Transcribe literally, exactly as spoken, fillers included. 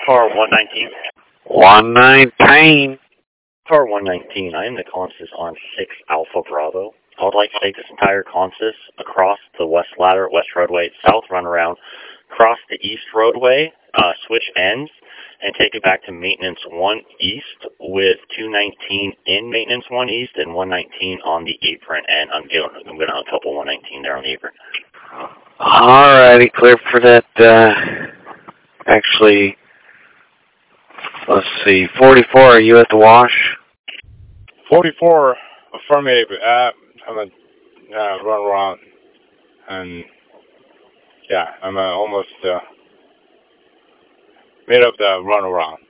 Car one nineteen. one nineteen. Car one nineteen, I am the consist on six Alpha Bravo. I would like to take this entire consist across the west ladder, west roadway, south runaround, cross the east roadway, uh, switch ends, and take it back to maintenance one east with two nineteen in maintenance one east and one nineteen on the apron. And I'm going, I'm going to uncouple one nineteen there on the apron. Alrighty, clear for that. Uh, actually, let's see, forty-four, are you at the wash? forty-four, affirmative. Uh, I'm going to uh, run around. And, yeah, I'm uh, almost uh, made up the run around.